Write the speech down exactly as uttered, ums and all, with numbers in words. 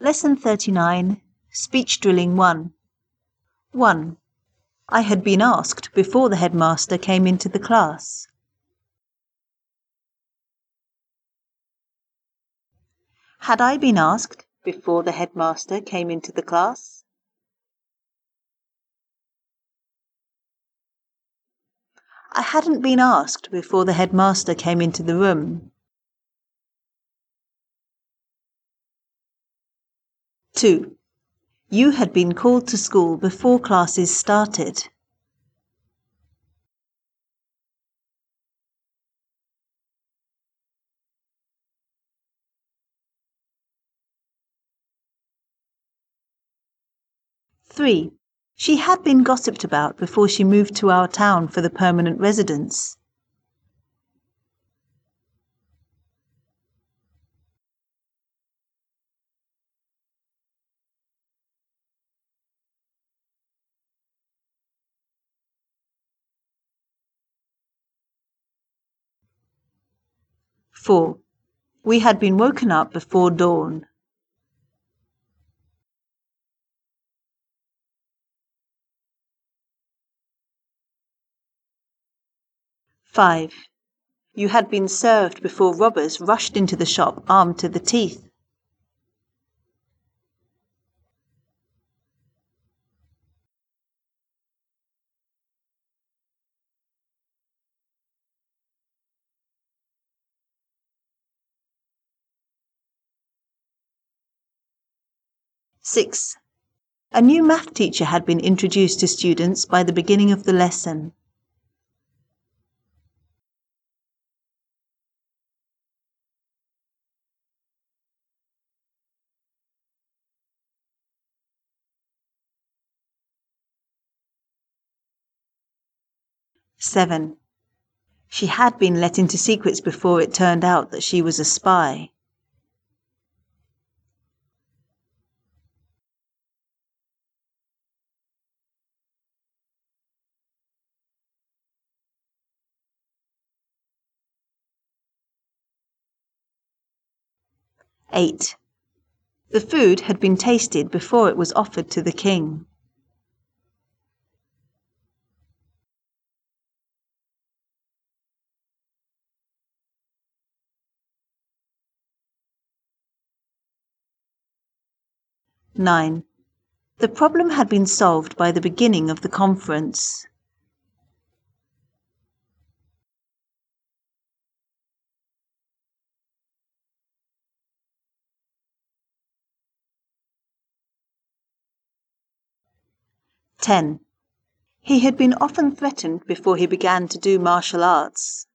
Lesson thirty-nine, Speech Drilling one. one. I had been asked before the headmaster came into the class. Had I been asked before the headmaster came into the class? I hadn't been asked before the headmaster came into the room. two. You had been called to school before classes started. three. She had been gossiped about before she moved to our town for the permanent residence. four. We had been woken up before dawn. five. You had been served before robbers rushed into the shop armed to the teeth. six. A new math teacher had been introduced to students by the beginning of the lesson. seven. She had been let into secrets before it turned out that she was a spy. eight. The food had been tasted before it was offered to the king. nine. The problem had been solved by the beginning of the conference. ten. He had been often threatened before he began to do martial arts.